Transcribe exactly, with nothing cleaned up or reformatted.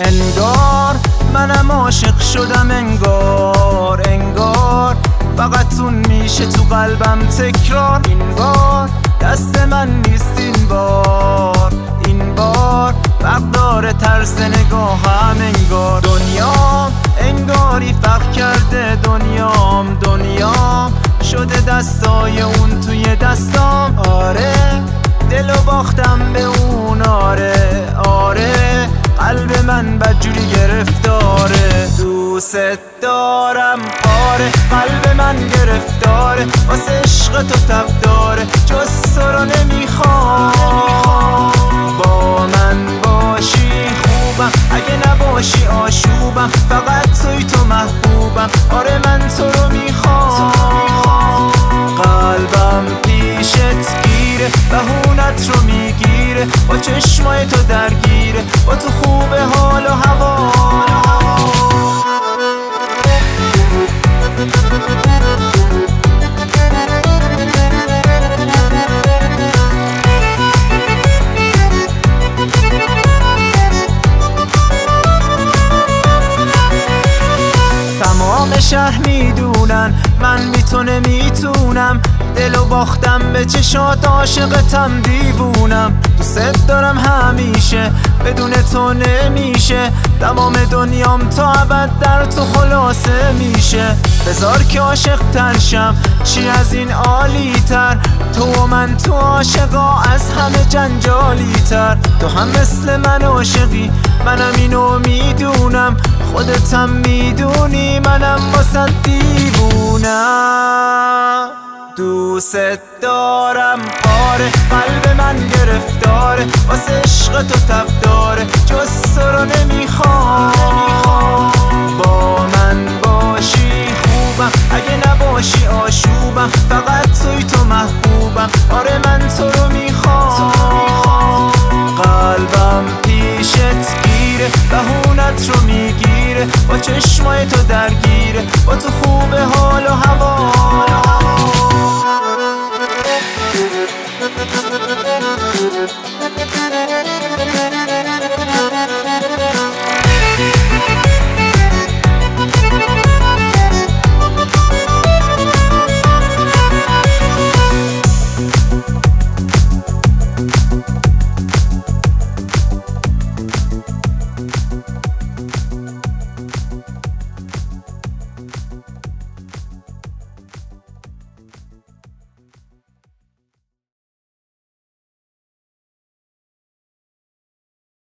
انگار منم عاشق شدم، انگار انگار فقط اون میشه تو قلبم تکرار. این بار دست من نیست، این بار این بار فرق داره ترس نگاهم. انگار دنیام انگاری فرق کرده، دنیام دنیام شده دستای اون توی دستام. آره دلو باختم به اون، آره آره قلب من بدجوری گرفتاره. دوست دارم آره، قلب من گرفتاره، واسه عشق تو تب داره، جز تو رو نمیخوام. با من باشی خوبم، اگه نباشی آشوبم، فقط توی تو محبوبم، آره من تو رو میخوام. قلبم پیشت گیره، بهونت رو میگیره، با چشمای تو درگیره، با تو خوبه حال و هوا. تمام شهر میدونن من بی تو نمیتونم، دلو باختم به چشات، عاشقتم دیوونم. دوست دارم همیشه، بدون تو نمیشه، تمام دنیام تا ابد در تو خلاصه میشه. بذار که عاشق تر شم، چی از این عالی تر، تو و من تو عاشقا از همه جنجالی تر. تو هم مثل من عاشقی، منم اینو میدونم، خودتم میدونی منم واسه دیوونم. دوست دارم آره، قلب من گرفتاره، واسه عشق تو تب داره، جز تو رو نمیخوام. با من باشی خوبم، اگه نباشی آشوبم، فقط توی تو محبوبم، آره من تو رو میخوام. قلبم پیشت گیره، بهونت رو میگیره، با چشمای تو درگیره، با تو خوبه ها